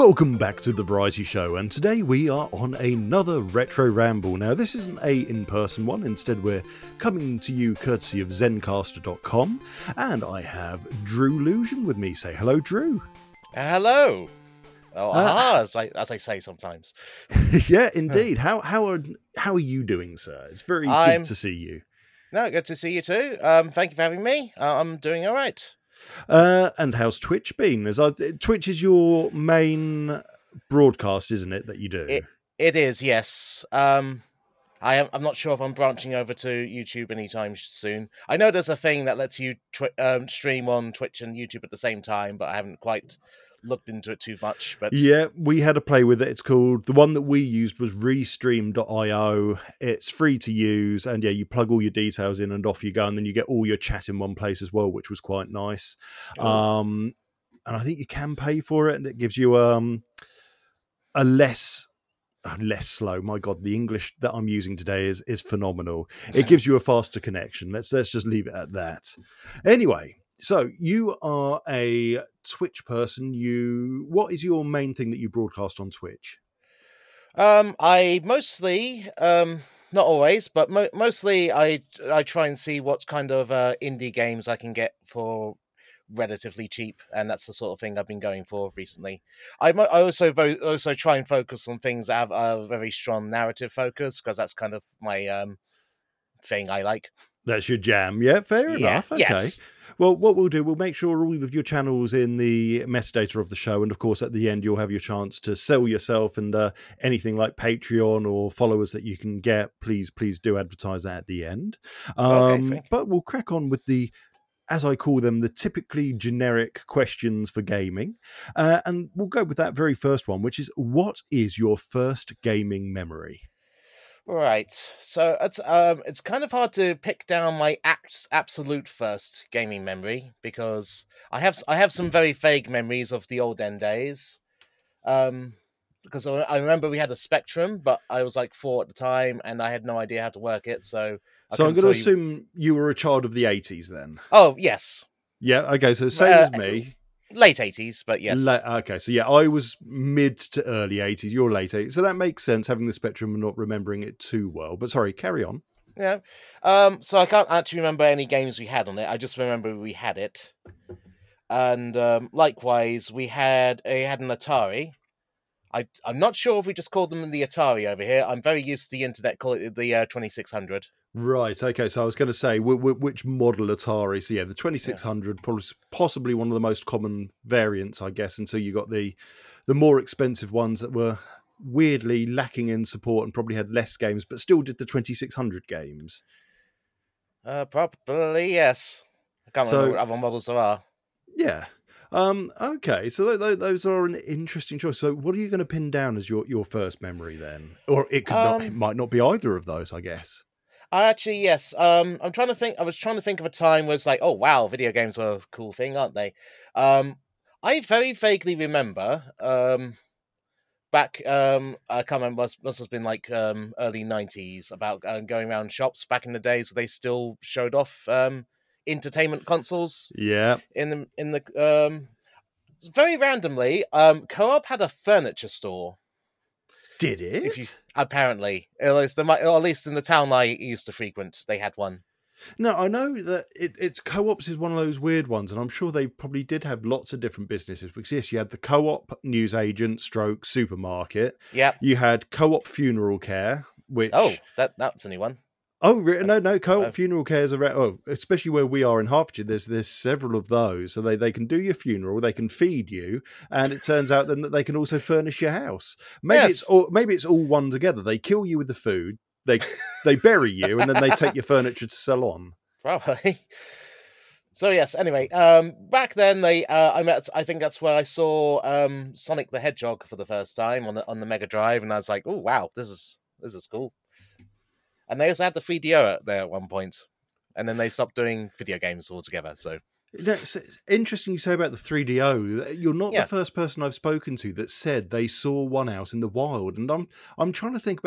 Welcome back to The Variety Show, and today we are on another Retro Ramble. Now, this isn't a in-person one, instead we're coming to you courtesy of Zencaster.com, and I have Drew Lusion with me. Say hello, Drew. Hello. Oh, as I say sometimes. Yeah, indeed. How are you doing, sir? It's very good to see you. No, good to see you too. Thank you for having me. I'm doing all right. And how's Twitch been? Twitch is your main broadcast, isn't it, that you do? It is, yes. I'm not sure if I'm branching over to YouTube anytime soon. I know there's a thing that lets you stream on Twitch and YouTube at the same time, but I haven't quite looked into it too much. But yeah, we had a play with it. It's called, the one that we used was Restream.io. It's free to use, and yeah, you plug all your details in and off you go, and then you get all your chat in one place as well, which was quite nice. And I think you can pay for it, and it gives you a less slow. My God, the English that I'm using today is phenomenal. It gives you a faster connection. Let's just leave it at that. Anyway, so you are a Twitch person. What is your main thing that you broadcast on Twitch? I mostly, not always, but mostly I try and see what kind of indie games I can get for relatively cheap, and that's the sort of thing I've been going for recently. I also try and focus on things that have a very strong narrative focus, because that's kind of my thing I like. That's your jam. Yeah, fair enough. Okay. Yes. Well, what we'll do, we'll make sure all of your channels in the metadata of the show, and of course at the end you'll have your chance to sell yourself, and anything like Patreon or followers that you can get, please do advertise that at the end. Okay, but we'll crack on with the, as I call them, the typically generic questions for gaming. And we'll go with that very first one, which is, what is your first gaming memory? Right, so it's kind of hard to pick down my absolute first gaming memory, because I have some very vague memories of the olden days. Because I remember we had a Spectrum, but I was like 4 at the time, and I had no idea how to work it. So I'm going to assume you were a child of the 80s then. Oh yes. Yeah. Okay. So same as me. Late 80s, but yes. Okay, so yeah, I was mid to early 80s, you're late 80s, so that makes sense, having the Spectrum and not remembering it too well. But sorry, carry on. Yeah. So I can't actually remember any games we had on it. I just remember we had it. And likewise, we had an Atari. I'm not sure if we just called them the Atari over here. I'm very used to the internet calling it the 2600. Right, okay, so I was going to say, which model Atari? So yeah, the 2600, possibly one of the most common variants, I guess, until you got the more expensive ones that were weirdly lacking in support and probably had less games, but still did the 2600 games. Probably, yes. I can't remember what other models there are. Yeah. Okay, so those are an interesting choice. So what are you going to pin down as your first memory then? Or it might not be either of those, I guess. Actually, yes. I'm trying to think. I was trying to think of a time where it's like, oh wow, video games are a cool thing, aren't they? I very vaguely remember back. I can't remember. Must have been like early 90s, about going around shops back in the days where they still showed off entertainment consoles. Yeah. In the very randomly, Co-op had a furniture store. Did it? Apparently, at least in the town I used to frequent, they had one. No, I know that it's Co-ops is one of those weird ones, and I'm sure they probably did have lots of different businesses. Because yes, you had the Co-op newsagent / supermarket. Yeah. You had Co-op funeral care, which that's a new one. Oh, no, Co-op funeral care is around. Oh, especially where we are in Hertfordshire, there's several of those. So they can do your funeral, they can feed you, and it turns out then that they can also furnish your house. Maybe it's all one together. They kill you with the food, they bury you, and then they take your furniture to sell on. Probably. So yes. Anyway, back then I think that's where I saw Sonic the Hedgehog for the first time on the Mega Drive, and I was like, oh wow, this is cool. And they also had the 3DO there at one point, and then they stopped doing video games altogether. So it's interesting you say about the 3DO. You're not the first person I've spoken to that said they saw one out in the wild, and I'm trying to think about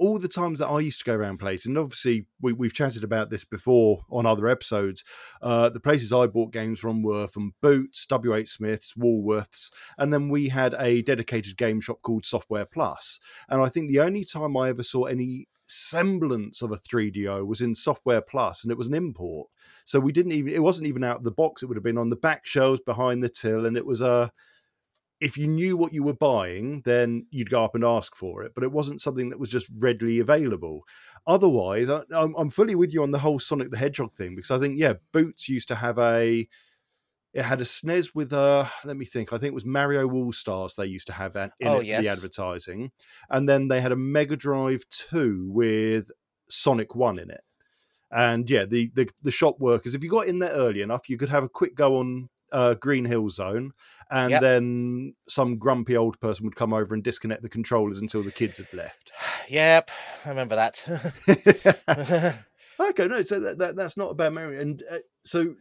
all the times that I used to go around places, and obviously we've chatted about this before on other episodes, the places I bought games from were from Boots, W.H. Smith's, Woolworths, and then we had a dedicated game shop called Software Plus. And I think the only time I ever saw any semblance of a 3DO was in Software Plus, and it was an import. So it wasn't even out of the box. It would have been on the back shelves behind the till, and it was if you knew what you were buying, then you'd go up and ask for it, but it wasn't something that was just readily available. Otherwise, I'm fully with you on the whole Sonic the Hedgehog thing, because I think, Boots used to have it had a SNES with let me think, I think it was Mario All Stars they used to have in the advertising, and then they had a Mega Drive 2 with Sonic 1 in it. And the shop workers, if you got in there early enough, you could have a quick go on Green Hill Zone, and then some grumpy old person would come over and disconnect the controllers until the kids had left. Yep, I remember that. Okay, no, so that's not a bad memory. And so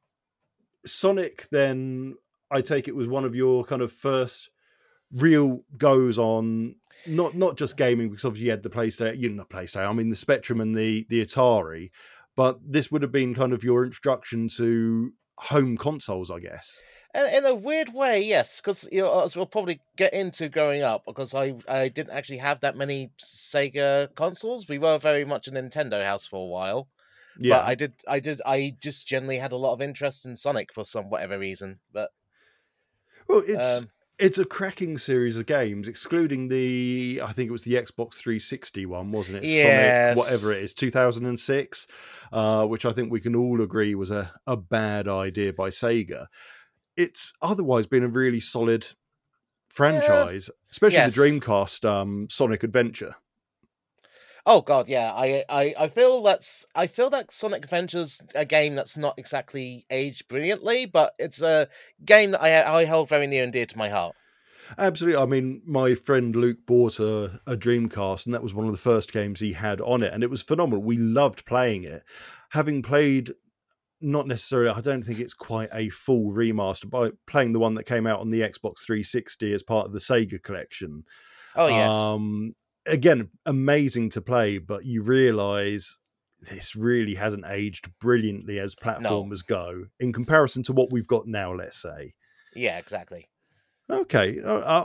Sonic, then, I take it, was one of your kind of first real goes on, not just gaming, because obviously you had the PlayStation, I mean the Spectrum and the Atari, but this would have been kind of your introduction to home consoles, I guess. In a weird way, yes, because as we'll probably get into growing up, because I didn't actually have that many Sega consoles. We were very much a Nintendo house for a while. Yeah, but I just generally had a lot of interest in Sonic for whatever reason. But well, it's a cracking series of games, excluding I think it was the Xbox 360 one, wasn't it? Yes. Sonic, whatever it is, 2006, which I think we can all agree was a bad idea by Sega. It's otherwise been a really solid franchise, especially the Dreamcast Sonic Adventure. Oh God, yeah. I feel that Sonic Adventure's a game that's not exactly aged brilliantly, but it's a game that I hold very near and dear to my heart. Absolutely. I mean, my friend Luke bought a Dreamcast, and that was one of the first games he had on it, and it was phenomenal. We loved playing it. Having played, not necessarily, I don't think it's quite a full remaster, but playing the one that came out on the Xbox 360 as part of the Sega collection. Oh, yes. Again, amazing to play, but you realise this really hasn't aged brilliantly as platformers go in comparison to what we've got now, let's say. Yeah, exactly. Okay.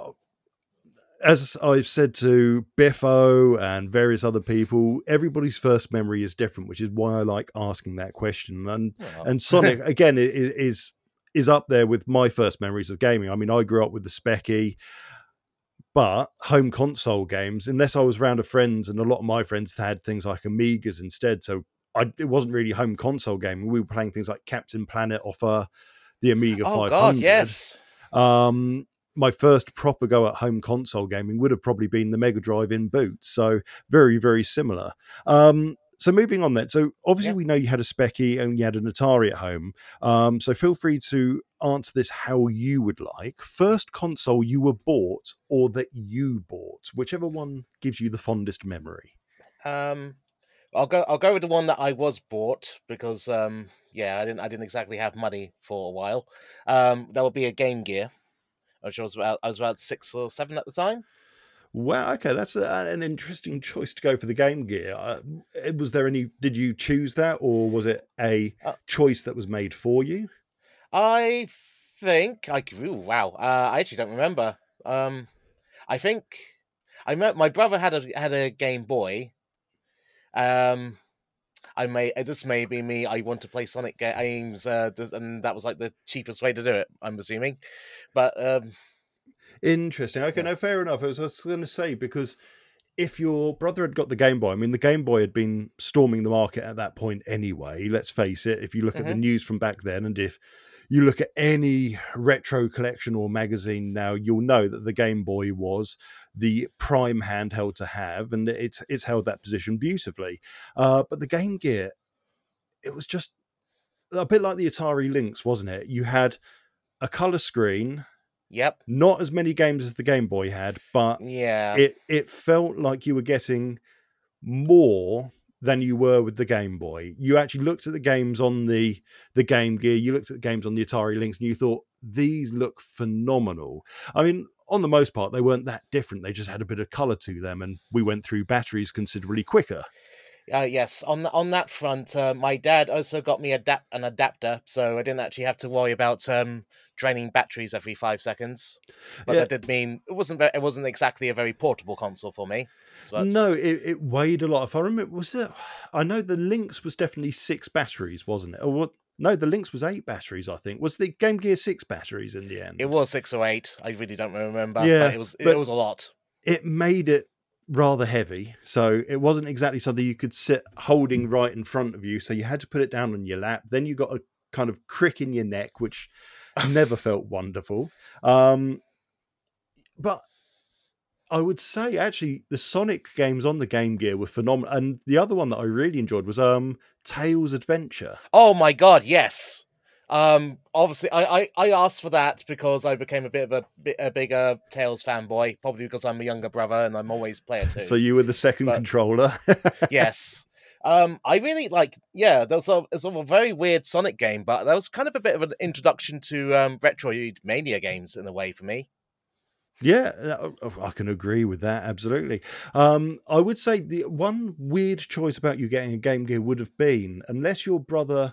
As I've said to Biffo and various other people, everybody's first memory is different, which is why I like asking that question. And Sonic, again, is up there with my first memories of gaming. I mean, I grew up with the Specky, but home console games, unless I was around a friends, and a lot of my friends had things like Amigas instead, so it wasn't really home console gaming. We were playing things like Captain Planet off the Amiga 500. Oh God, yes. My first proper go at home console gaming would have probably been the Mega Drive in Boots. So very, very similar. So moving on then. So obviously we know you had a Specky and you had an Atari at home. So feel free to answer this how you would like. First console you were bought or that you bought, whichever one gives you the fondest memory. I'll go with the one that I was bought because I didn't exactly have money for a while. That would be a Game Gear. I was about 6 or 7 at the time. Wow, okay, that's an interesting choice to go for the Game Gear. Did you choose that, or was it a choice that was made for you? I think I actually don't remember. I think my brother had a Game Boy. This may be me. I want to play Sonic games, and that was like the cheapest way to do it, I'm assuming. But interesting. Okay, no, fair enough. I was going to say, because if your brother had got the Game Boy, I mean, the Game Boy had been storming the market at that point anyway. Let's face it. If you look at the news from back then, and if you look at any retro collection or magazine now, you'll know that the Game Boy was the prime handheld to have, and it's held that position beautifully. But the Game Gear, it was just a bit like the Atari Lynx, wasn't it? You had a color screen. Yep. Not as many games as the Game Boy had, but it felt like you were getting more than you were with the Game Boy. You actually looked at the games on the Game Gear, you looked at the games on the Atari Lynx, and you thought, these look phenomenal. I mean, on the most part, they weren't that different. They just had a bit of color to them, and we went through batteries considerably quicker. Yes, on that front, my dad also got me an adapter, so I didn't actually have to worry about draining batteries every 5 seconds. But Yeah, that did mean it wasn't exactly a very portable console for me. But no, it weighed a lot. If I remember, was it? I know the Lynx was definitely 6 batteries, wasn't it? Or what? No, the Lynx was 8 batteries. I think was the Game Gear 6 batteries in the it end. was 6 or 8. I really don't remember, but Yeah, it but was a lot. it made it rather heavy, so it wasn't exactly something you could sit holding right in front of you. So you had to put it down on your lap. Then you got a kind of crick in your neck, which never felt wonderful. But I would say actually the Sonic games on the Game Gear were phenomenal, and the other one that I really enjoyed was Tails Adventure. Oh my god, yes. Obviously, I asked for that because I became a bit of a bigger Tails fanboy, probably because I'm a younger brother and I'm always player So two. you were the second But controller. yes, I really like. Yeah, there was a very weird Sonic game, but that was kind of a bit of an introduction to Retroid Mania games in a way for me. Yeah, I can agree with that absolutely. I would say the one weird choice about you getting a Game Gear would have been, unless your brother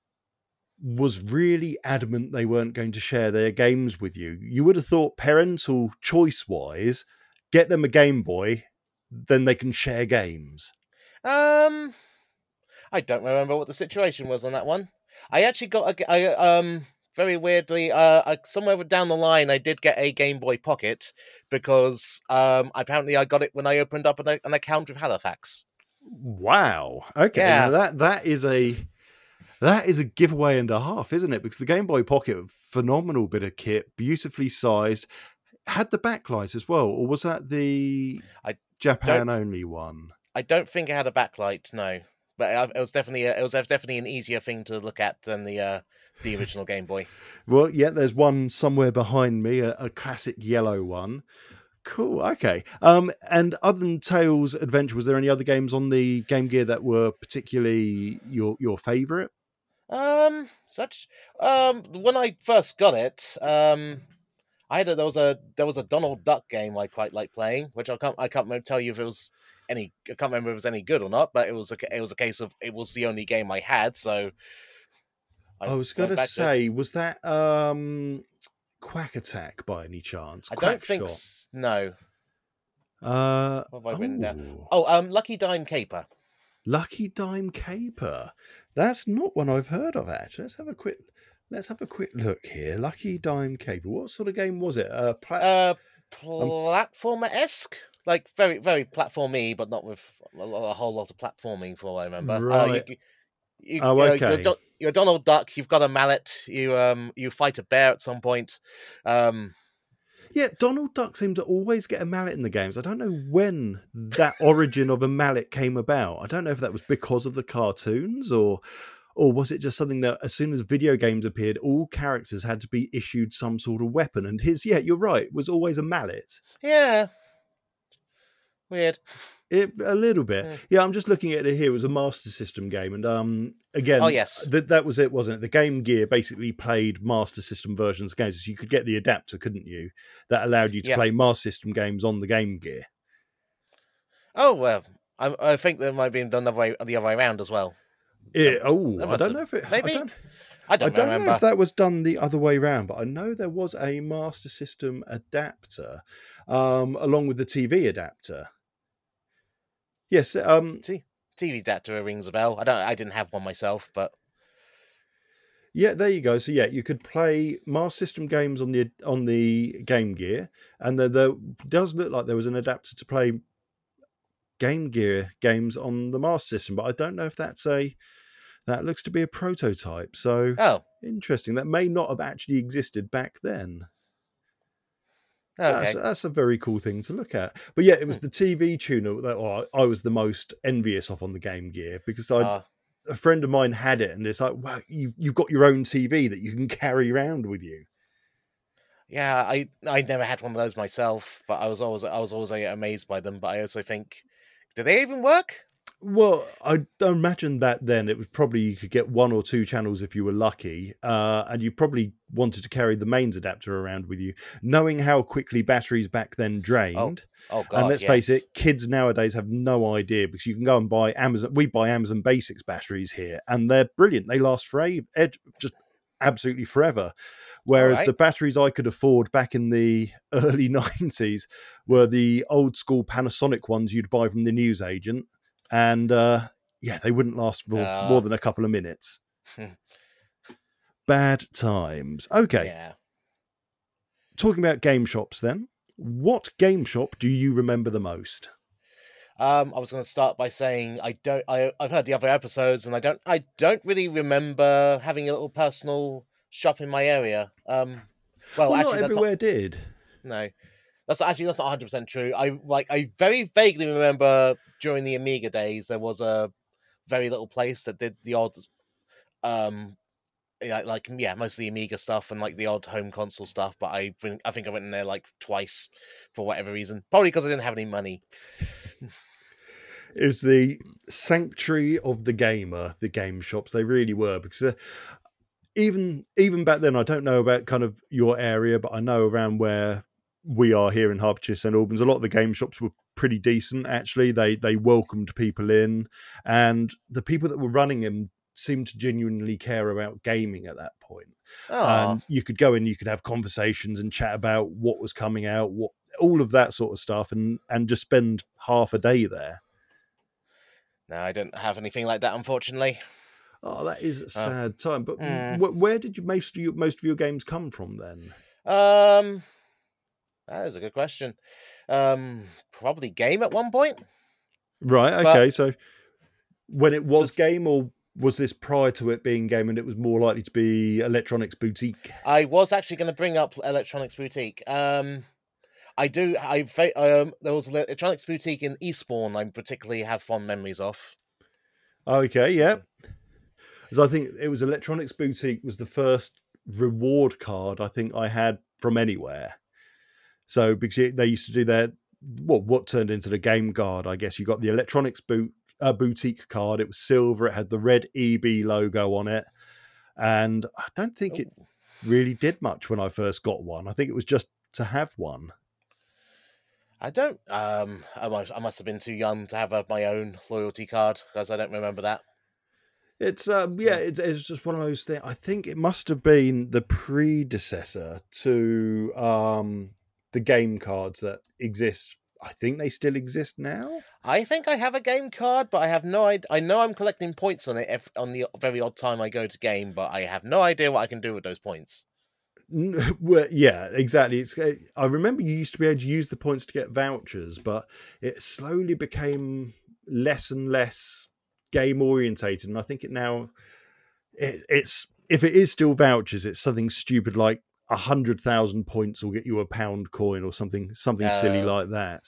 was really adamant they weren't going to share their games with you, you would have thought parental choice wise, get them a Game Boy, then they can share games. Um, I don't remember what the situation was on that one. I actually got very weirdly somewhere down the line I did get a Game Boy Pocket because apparently I got it when I opened up an account with Halifax. Wow. Okay, now Yeah, that is a giveaway and a half, isn't it? Because the Game Boy Pocket, phenomenal bit of kit, beautifully sized, had the backlight as well, or was that the I Japan don't only one? I don't think it had a backlight, no, but it was definitely it was definitely an easier thing to look at than the original Game Boy. Well, yeah, there's one somewhere behind me, a classic yellow one. Cool. Okay. And other than Tails Adventure, was there any other games on the Game Gear that were particularly your favorite? Such when I first got it, I had there was a Donald Duck game I quite like playing, which I can't remember, tell you if it was I can't remember if it was any good or not, but it was a case of it was the only game I had, so I I was went gonna back to it. say, was that Quack Attack by any chance? I don't Quack think Shot. no. What have I written down? Oh, Oh, Lucky Dime Caper. Lucky Dime Caper. That's not one I've heard of actually. Let's have a quick look here. Lucky Dime Caper. What sort of game was it? Uh, Um, Platformer esque, like very platformy, but not with a whole lot of platforming. For all I remember, right. Oh, okay. you're Donald Duck. You've got a mallet. You fight a bear at some point. Um, Yeah, Donald Duck seemed to always get a mallet in the games. I don't know when that origin of a mallet came about. I don't know if that was because of the cartoons or was it just something that as soon as video games appeared, all characters had to be issued some sort of weapon? And his, yeah, you're right, was always a mallet. yeah, weird. A little bit. Mm. Yeah, I'm just looking at it here. It was a Master System game. And Oh again, yes, that was it, wasn't it? The Game Gear basically played Master System versions of games. So you could get the adapter, couldn't you? That allowed you to yeah. play Master System games on the Game Gear. Oh well, I think that might have been done the other way around as well. That I must don't have know if it. I maybe. don't. I I don't don't know if remember. that was done the other way round, but I know there was a Master System adapter, along with the TV adapter. Yes. See, TV adapter rings a bell. I didn't have one myself, but Yeah. There you go. So yeah, you could play Master System games on the Game Gear, and there does look like there was an adapter to play Game Gear games on the Master System, but I don't know if that looks to be a prototype. So oh, interesting. That may not have actually existed back then. That's okay. that's a very cool thing to look at. But yeah, it was Hmm. the TV tuner that I was the most envious of on the Game Gear because Uh, a friend of mine had it, and it's like, wow, you've got your own TV that you can carry around with you. yeah, I never had one of those myself, but I was always amazed by them. But I also think, do they even work? Well, I imagine back then it was probably you could get one or two channels if you were lucky, and you probably wanted to carry the mains adapter around with you, knowing how quickly batteries back then Oh, drained. oh And God, let's face it, yes. kids nowadays have no idea because you can go and buy Amazon. We buy Amazon Basics batteries here, and they're brilliant. They last forever, just absolutely forever. All Whereas right. the batteries I could afford back in the early 90s were the old school Panasonic ones you'd buy from the newsagent. And yeah, they wouldn't last for more Uh, than a couple of minutes. Bad times. Okay, yeah. talking about game shops then. What game shop do you remember the most? I was going to start by saying I don't. I've heard the other episodes, and I don't really remember having a little personal shop in my area. Well, Well, not actually, that's not. everywhere did. No, that's not 100% true. I very vaguely remember during the Amiga days there was a very little place that did the odd um yeah, like yeah, mostly Amiga stuff and like the odd home console stuff. But I think I went in there like twice for whatever reason, probably because I didn't have any money. It was the sanctuary of the gamer, the game shops. They really were because even back then, I don't know about kind of your area, but I know around where we are here in Hertfordshire, St Albans, a lot of the game shops were pretty decent. Actually, they welcomed people in, and the people that were running them seemed to genuinely care about gaming at that point. Oh And you could go in, you could have conversations and chat about what was coming out, what all of that sort of stuff, and just spend half a day there. no, I don't have anything like that, unfortunately. Oh, that is a Uh, sad time. But mm, where did most of your games come from then? um, that is a good question. Probably game at one point, Right. but Okay. So when it was this, game, or was this prior to it being game, and it was more likely to be Electronics Boutique? I was actually going to bring up Electronics Boutique. I do. There was Electronics Boutique in Eastbourne. I particularly have fond memories of. Okay. Yeah. Because I think it was Electronics Boutique was the first reward card I think I had from anywhere. So because they used to do their what turned into the game card, I guess you got the Electronics Boutique card. It was silver. It had the red EB logo on it, and I don't think it Ooh. really did much when I first got one. I think it was just to have one. I don't. I must have been too young to have my own loyalty card because I don't remember that. It's yeah, Uh, it's just one of those things. I think it must have been the predecessor to the game cards that exist. I think they still exist now. I think I have a game card, but I have no idea. I know I'm collecting points on it on the very odd time I go to game, but I have no idea what I can do with those points. Well, yeah, exactly. I remember you used to be able to use the points to get vouchers, but it slowly became less and less game orientated, and I think it's if it is still vouchers, it's something stupid like 100,000 points will get you a pound coin or something silly Uh, like that.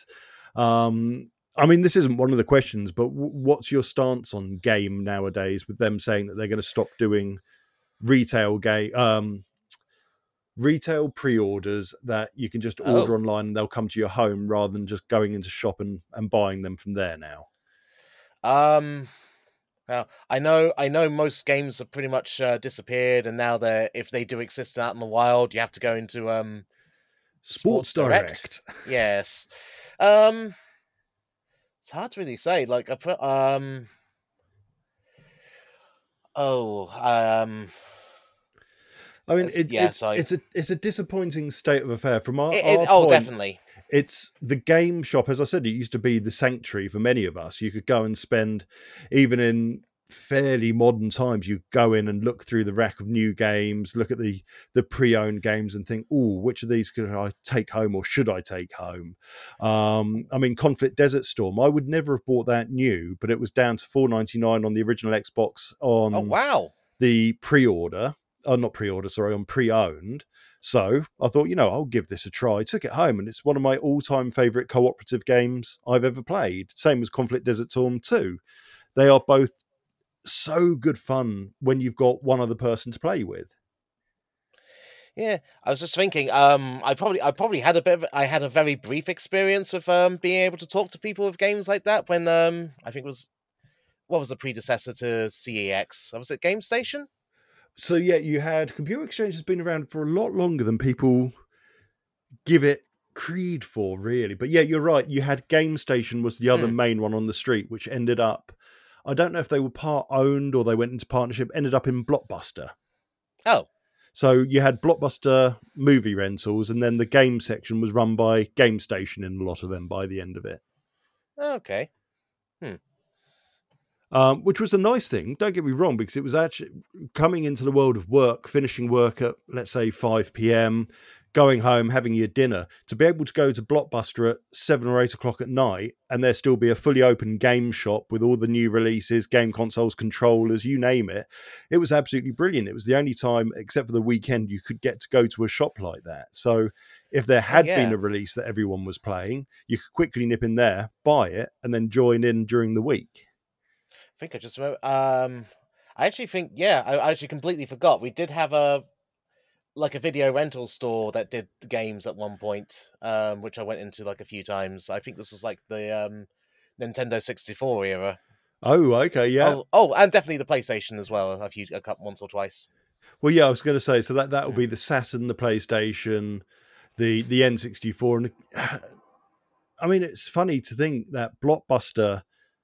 I mean, this isn't one of the questions, but what's your stance on game nowadays with them saying that they're going to stop doing retail game retail pre-orders that you can just order oh, online and they'll come to your home rather than just going into shop and buying them from there now? um, well, I know most games have pretty much disappeared, and now if they do exist out in the wild, you have to go into Sports Sports Direct. Direct. Yes, um, it's hard to really say. Like, oh, I mean, it's yeah, so it's a disappointing state of affair from it our oh, point. definitely. It's the game shop, as I said, it used to be the sanctuary for many of us. You could go and spend, even in fairly modern times, you go in and look through the rack of new games, look at the pre-owned games, and think, "Oh, which of these could I take home, or should I take home?" I mean, Conflict Desert Storm. I would never have bought that new, but it was down to $4.99 on the original Xbox Oh on wow. the pre-order. Not pre-order, sorry, on pre-owned. So I thought, I'll give this a try. I took it home, and it's one of my all-time favorite cooperative games I've ever played. Same as Conflict Desert Storm 2. They are both so good fun when you've got one other person to play with. Yeah, I was just thinking. I probably had I had a very brief experience with being able to talk to people with games like that when I think it was. what was the predecessor to CEX? Was it Game Station? So yeah, you had Computer Exchange has been around for a lot longer than people give it credit for, really. But yeah, you're right. You had Game Station was the other main one on the street, which ended up, I don't know if they were part owned or they went into partnership, ended up in Blockbuster. Oh. So you had Blockbuster movie rentals, and then the game section was run by Game Station in a lot of them by the end of it. Okay. Which was a nice thing, don't get me wrong, because it was actually coming into the world of work, finishing work at, let's say, 5 p.m., going home, having your dinner, to be able to go to Blockbuster at 7 or 8 o'clock at night and there still be a fully open game shop with all the new releases, game consoles, controllers, you name it. It was absolutely brilliant. It was the only time, except for the weekend, you could get to go to a shop like that. So if there had been a release that everyone was playing, you could quickly nip in there, buy it, and then join in during the week. I think I just remember. I actually think, I actually completely forgot. We did have a video rental store that did the games at one point, which I went into like a few times. I think this was like the Nintendo 64 era. Oh, okay, yeah. Oh, and definitely the PlayStation as well. A couple once or twice. Well, yeah, I was going to say, so that will be the Saturn, the PlayStation, the N64, and I mean, it's funny to think that Blockbuster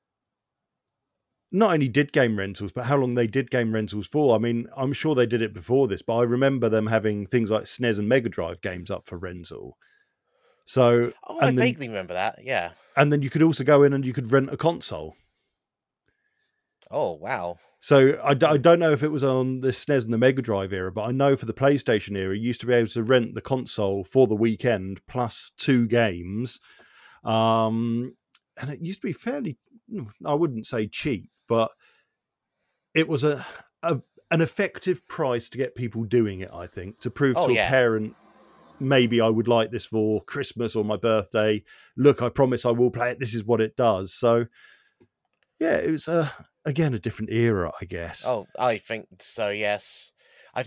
not only did game rentals, but how long they did game rentals for. I mean, I'm sure they did it before this, but I remember them having things like SNES and Mega Drive games up for rental. So, I vaguely remember that, yeah. And then you could also go in and you could rent a console. Oh, wow. So I don't know if it was on the SNES and the Mega Drive era, but I know for the PlayStation era, you used to be able to rent the console for the weekend plus 2 games. And it used to be fairly, I wouldn't say cheap, but it was an effective price to get people doing it, I think, to prove to a parent, maybe I would like this for Christmas or my birthday. Look, I promise I will play it. This is what it does. So, yeah, it was, again, a different era, I guess. Oh, I think so, yes. I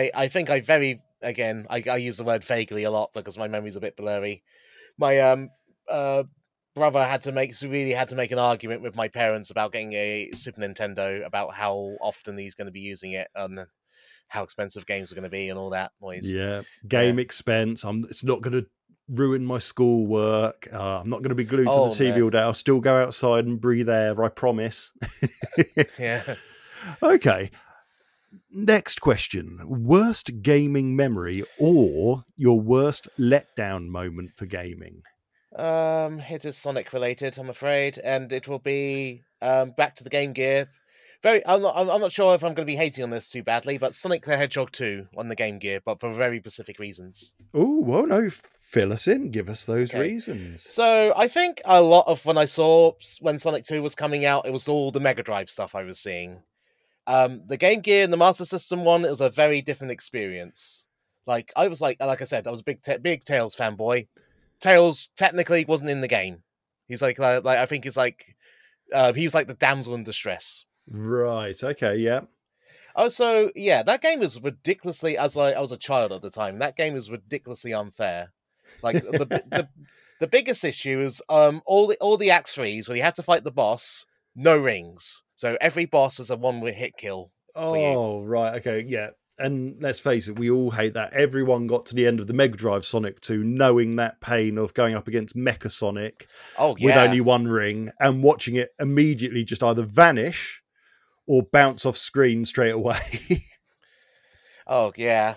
use the word vaguely a lot because my memory's a bit blurry. My brother had to make an argument with my parents about getting a Super Nintendo, about how often he's going to be using it and how expensive games are going to be and all that noise. Yeah, expense. It's not going to ruin my schoolwork. I'm not going to be glued to the TV all day. I'll still go outside and breathe air, I promise. Yeah. Okay. Next question. Worst gaming memory or your worst letdown moment for gaming? It is Sonic related, I'm afraid, and it will be back to the Game Gear. I'm not sure if I'm going to be hating on this too badly, but Sonic the Hedgehog 2 on the Game Gear, but for very specific reasons. Oh, well, no, fill us in. Give us those reasons. So I think a lot of when Sonic 2 was coming out, it was all the Mega Drive stuff I was seeing. The Game Gear and the Master System one, it was a very different experience. Like I said, I was a big Tails fanboy. Tails technically wasn't in the game. He's like I think he's like he was like the damsel in distress. Right. Okay. Yeah. Oh, so yeah, that game was ridiculously. I was a child at the time. That game was ridiculously unfair. Like the biggest issue is all the Act 3s where you had to fight the boss, no rings. So every boss is a one-hit kill. Oh, right. Okay. Yeah. And let's face it, we all hate that. Everyone got to the end of the Mega Drive Sonic 2 knowing that pain of going up against Mecha Sonic with only one ring and watching it immediately just either vanish or bounce off screen straight away. Oh, yeah.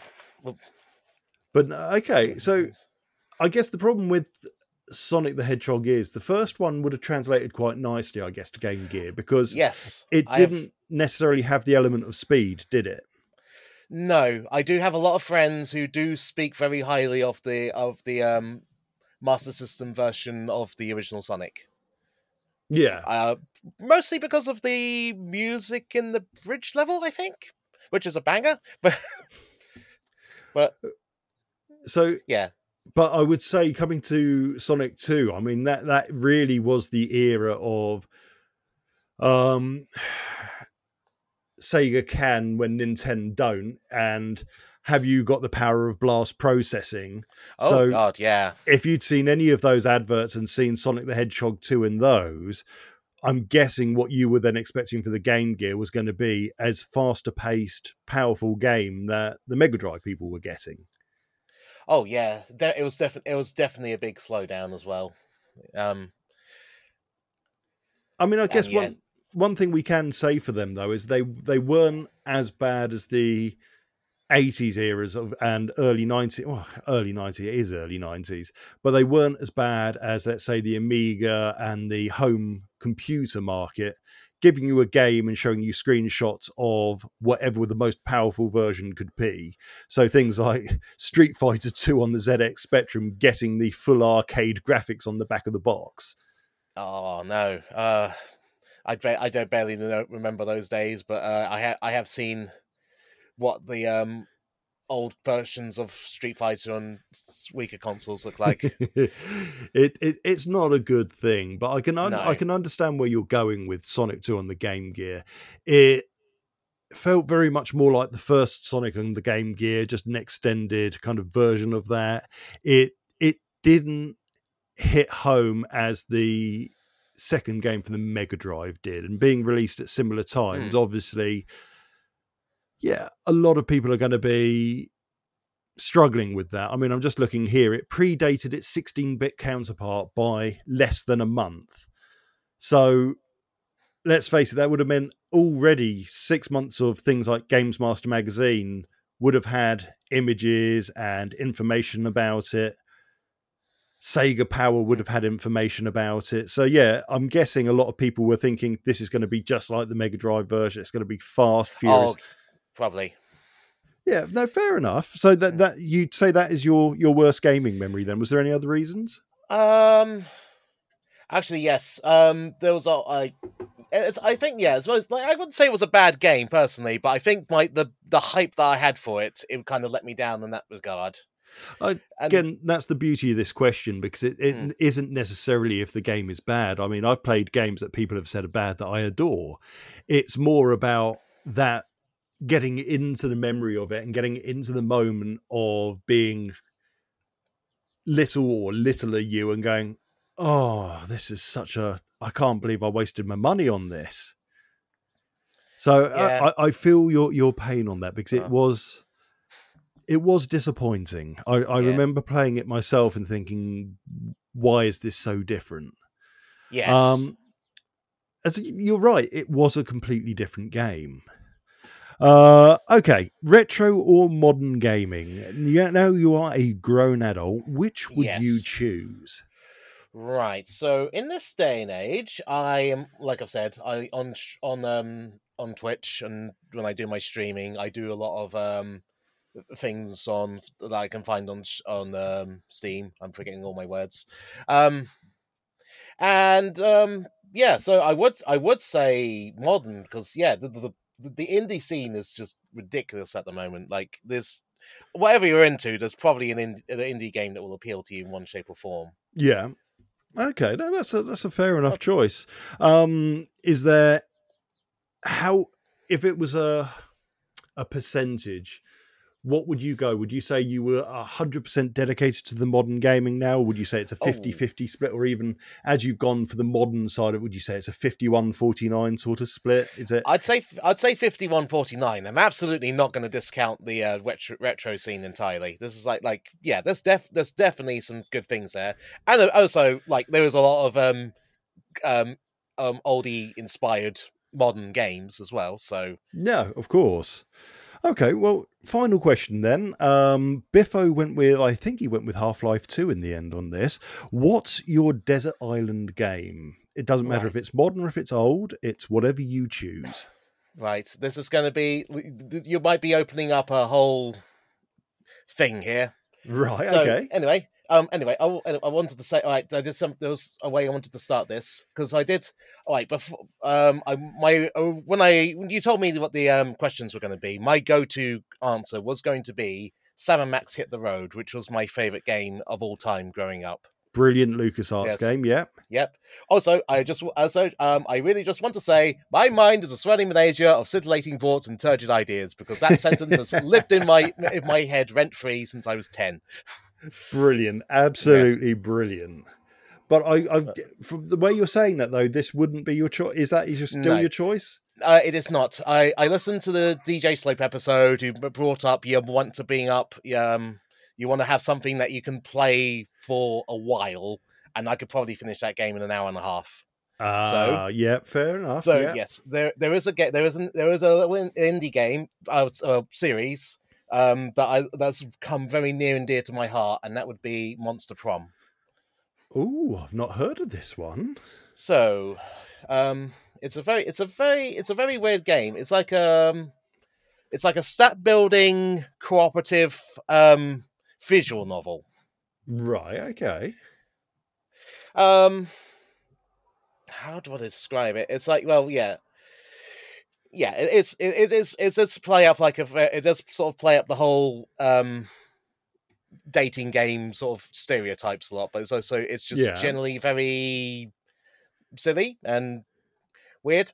But, okay, so I guess the problem with Sonic the Hedgehog is the first one would have translated quite nicely, I guess, to Game Gear because it didn't necessarily have the element of speed, did it? No, I do have a lot of friends who do speak very highly of the Master System version of the original Sonic. Yeah. Mostly because of the music in the bridge level, I think, which is a banger. But so yeah. But I would say coming to Sonic 2, I mean that really was the era of Sega can when Nintendo don't, and have you got the power of blast processing? Oh, God, yeah. If you'd seen any of those adverts and seen Sonic the Hedgehog 2 in those, I'm guessing what you were then expecting for the Game Gear was going to be as faster paced, powerful game that the Mega Drive people were getting. Oh yeah, it was definitely a big slowdown as well. I mean, I And guess yeah, one thing we can say for them though is they weren't as bad as the 80s eras of and early 90s. Well, early 90s, it is early 90s, but they weren't as bad as, let's say, the Amiga and the home computer market, giving you a game and showing you screenshots of whatever the most powerful version could be. So things like Street Fighter 2 on the ZX Spectrum getting the full arcade graphics on the back of the box. oh no, I don't barely remember those days, but I have seen what the old versions of Street Fighter on weaker consoles look like. It's not a good thing, but I No. can understand where you're going with Sonic 2 on the Game Gear. It felt very much more like the first Sonic on the Game Gear, just an extended kind of version of that. It didn't hit home as the second game for the Mega Drive did, and being released at similar times, obviously, yeah, a lot of people are going to be struggling with that. I mean, I'm just looking here. It predated its 16-bit counterpart by less than a month. So let's face it, that would have meant already 6 months of things like Games Master Magazine would have had images and information about it. Sega Power would have had information about it. So yeah, I'm guessing a lot of people were thinking this is going to be just like the Mega Drive version. It's going to be fast, furious. Oh, probably. Yeah, no, fair enough. So that you'd say that is your worst gaming memory then. Was there any other reasons? Actually, yes. There was I think yeah. I suppose like I wouldn't say it was a bad game personally, but I think like the hype that I had for it kind of let me down in that regard. Again, that's the beauty of this question, because it isn't necessarily if the game is bad. I mean, I've played games that people have said are bad that I adore. It's more about that getting into the memory of it and getting into the moment of being little or littler you and going, oh, this is I can't believe I wasted my money on this. So Yeah. I feel your pain on that, because it was disappointing. I remember playing it myself and thinking, why is this so different? Yes. As you're right, it was a completely different game. Okay, retro or modern gaming? Now you are a grown adult. Which would you choose? Right. So in this day and age, I am, like I've said, I on Twitch, and when I do my streaming, I do a lot of things on that I can find on Steam. I'm forgetting all my words. And yeah, so I would say modern, because yeah, the indie scene is just ridiculous at the moment. Like there's whatever you're into, there's probably an indie game that will appeal to you in one shape or form. Yeah. Okay, no, that's a fair enough choice. Is there if it was a percentage, what would you go? Would you say you were 100% dedicated to the modern gaming now? Or would you say it's a 50-50 split? Or even as you've gone for the modern side, would you say it's a 51-49 sort of split? Is it? I'd say 51-49. I'm absolutely not going to discount the retro scene entirely. This is like yeah, there's definitely some good things there. And also like there is a lot of oldie inspired modern games as well. So yeah, of course. Okay, well, final question then. Biffo went with, I think he went with Half-Life 2 in the end on this. What's your desert island game? It doesn't matter if it's modern or if it's old. It's whatever you choose. Right, this is going to be, you might be opening up a whole thing here. Right, so, okay. Anyway, I wanted to say, all right, there was a way I wanted to start this, because I did, all right, before, when you told me what the questions were going to be, my go-to answer was going to be Sam & Max Hit the Road, which was my favorite game of all time growing up. Brilliant LucasArts game, yep. Yep. Also, I really just want to say, my mind is a swelling menagerie of scintillating thoughts and turgid ideas, because that sentence has lived in my head rent-free since I was 10. Brilliant. Absolutely brilliant. But from the way you're saying that though, this wouldn't be your choice. Is that still No, your choice? it is not. I listened to the DJ Slope episode. Who brought up you want to bring up you want to have something that you can play for a while, and I could probably finish that game in an hour and a half. So Yeah, fair enough. so Yeah. yes, there is a little indie game series that's come very near and dear to my heart, and that would be Monster Prom. Oh, I've not heard of this one. So, it's a very weird game. It's like a stat building cooperative visual novel. Right. Okay. Um, how do I describe it? It's like, well, yeah, it does play up it does sort of play up the whole dating game sort of stereotypes a lot, but it's also it's just Yeah. generally very silly and weird.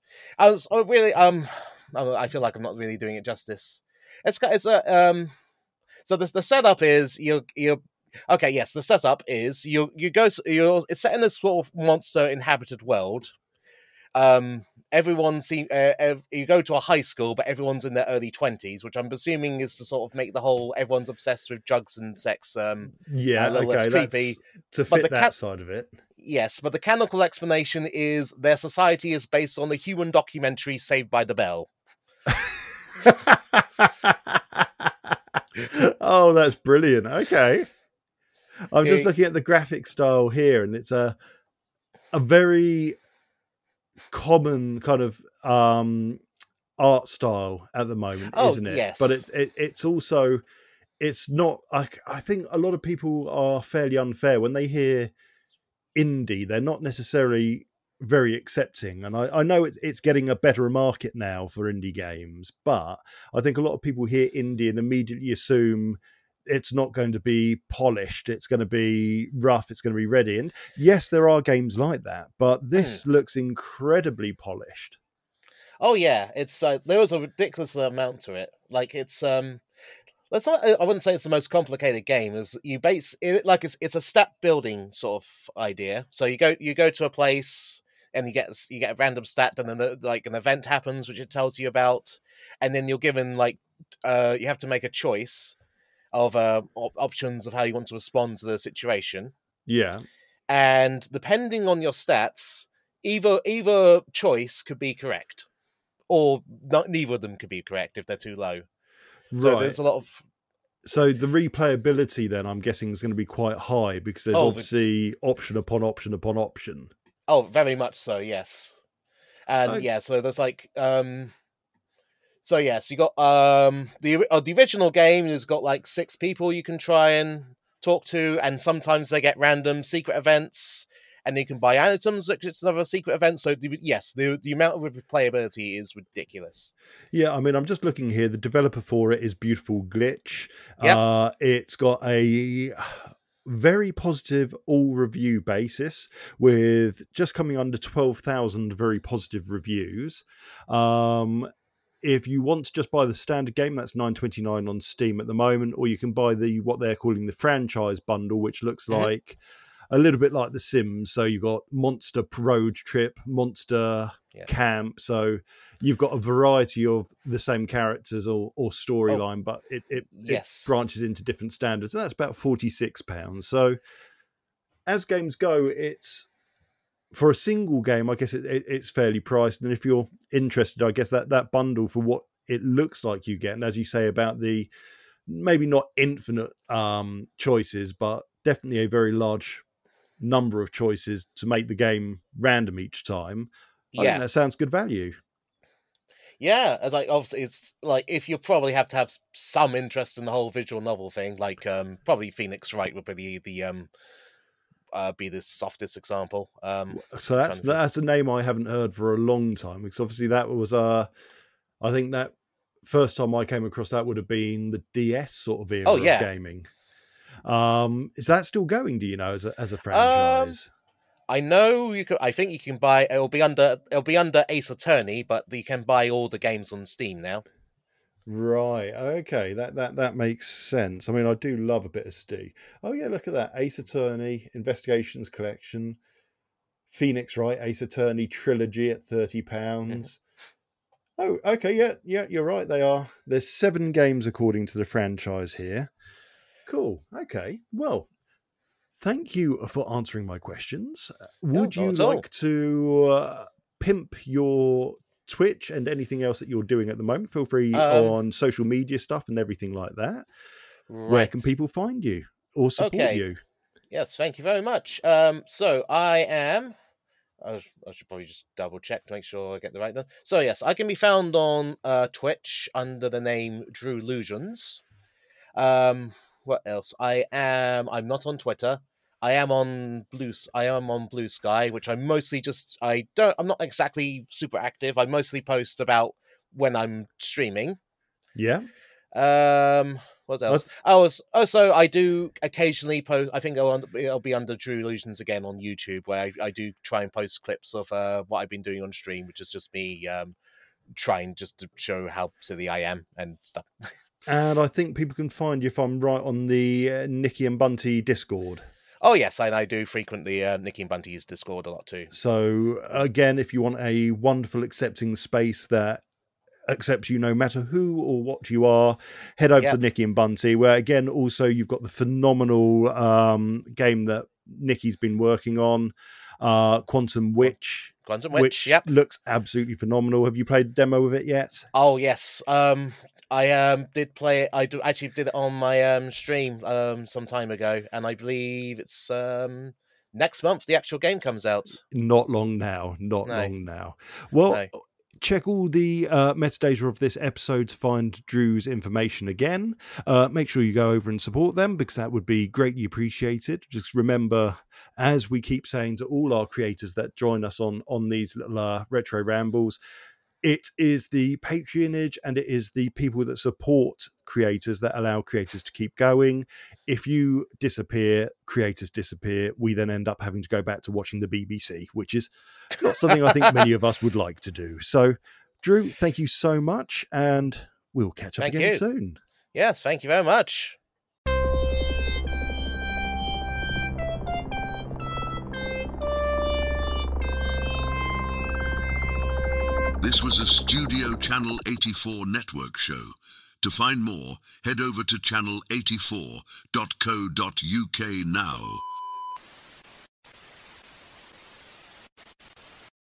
I feel like I'm not really doing it justice. It's a So the setup is you okay. Yes, the setup is you go. It's set in this sort of monster inhabited world. You go to a high school, but everyone's in their early 20s, which I'm assuming is to sort of make the whole everyone's obsessed with drugs and sex a Yeah. little less Okay. creepy. That's to But fit that side of it. yes, but the canonical explanation is their society is based on the human documentary Saved by the Bell. Oh, that's brilliant. Okay. I'm just Eh, looking at the graphic style here, and it's a very common kind of art style at the moment, oh isn't it? But yes. it's also it's not. I think a lot of people are fairly unfair when they hear indie. They're not necessarily very accepting, and I know it's getting a better market now for indie games, but I think a lot of people hear indie and immediately assume it's not going to be polished, it's going to be rough, it's going to be ready. And yes, there are games like that, but Mm. this looks incredibly polished. Oh yeah, it's there was a ridiculous amount to it. Like it's. Let's not. I wouldn't say it's the most complicated game. Is you base it like it's a stat building sort of idea. So you go to a place and you get a random stat, and then like an event happens which it tells you about, and then you're given like you have to make a choice of options of how you want to respond to the situation, Yeah. and depending on your stats, either choice could be correct, or not. Neither of them could be correct if they're too low. So Right. there's a lot of So the replayability then I'm guessing is going to be quite high because there's oh obviously option upon option upon option. oh very much so, yes. And I, yeah, so there's like so yes, you got the original game has got like 6 people you can try and talk to, and sometimes they get random secret events, and you can buy items which it's another secret event. So yes, the amount of replayability is ridiculous. Yeah, I mean, I'm just looking here. The developer for it is Beautiful Glitch. Yep. It's got a very positive all review basis with just coming under 12,000 very positive reviews. If you want to just buy the standard game, that's $9.29 on Steam at the moment, or you can buy the what they're calling the franchise bundle, which looks Hmm. like a little bit like The Sims. So you've got Monster Road Trip, Monster Yeah. Camp. So you've got a variety of the same characters or Oh storyline, but it yes. branches into different standards. And that's about £46. So as games go, it's for a single game, I guess it's fairly priced. And if you're interested, I guess that bundle for what it looks like you get, and as you say about the maybe not infinite choices, but definitely a very large number of choices to make the game random each time. I think Yeah. that sounds good value. Yeah, it's like obviously it's like if you probably have to have some interest in the whole visual novel thing, like probably Phoenix Wright would be the softest example. So Trying to think. that's a name I haven't heard for a long time, because obviously that was I think that first time I came across that would have been the DS sort of Oh era of yeah. gaming. Is that still going? Do you know as a Um, franchise? I know you could. I think you can buy. It'll be under Ace Attorney, but you can buy all the games on Steam now. Right. Okay. That makes sense. I mean, I do love a bit of Steve. Oh yeah, look at that. Ace Attorney Investigations Collection. Phoenix Wright Ace Attorney trilogy at £30. Oh, okay, yeah, you're right. They are. There's 7 games according to the franchise here. Cool. Okay. Well, thank you for answering my questions. Would you not at all. like to pimp your Twitch and anything else that you're doing at the moment? Feel free on social media stuff and everything like that. Right. Where can people find you or support you? Yes, thank you very much. So I am. I should probably just double check to make sure I get the right one. So yes, I can be found on Twitch under the name Drew Illusions. What else? I'm not on Twitter. I am on Blue Sky, which I'm mostly I'm not exactly super active. I mostly post about when I'm streaming. Yeah. What else? I do occasionally post. I think I'll be under Drew Illusions again on YouTube, where I do try and post clips of what I've been doing on stream, which is just me trying just to show how silly I am and stuff. And I think people can find you, if I'm right, on the Nicky and Bunty Discord. Oh yes, I do frequently Nicky and Bunty's Discord a lot too. So again, if you want a wonderful accepting space that accepts you no matter who or what you are, head over to Nicky and Bunty, where again also you've got the phenomenal game that Nicky's been working on, Quantum Witch. Which looks absolutely phenomenal. Have you played a demo of it yet? Oh yes. I did play it. I actually did it on my stream some time ago, and I believe it's next month the actual game comes out. Not long now. Well, check all the metadata of this episode to find Drew's information again. Make sure you go over and support them, because that would be greatly appreciated. Just remember, as we keep saying to all our creators that join us on these little retro rambles, it is the patronage and it is the people that support creators that allow creators to keep going. If you disappear, creators disappear. We then end up having to go back to watching the BBC, which is not something I think many of us would like to do. So, Drew, thank you so much, and we'll catch up again soon. Yes, thank you very much. This was a Studio Channel 84 network show. To find more, head over to channel84.co.uk now.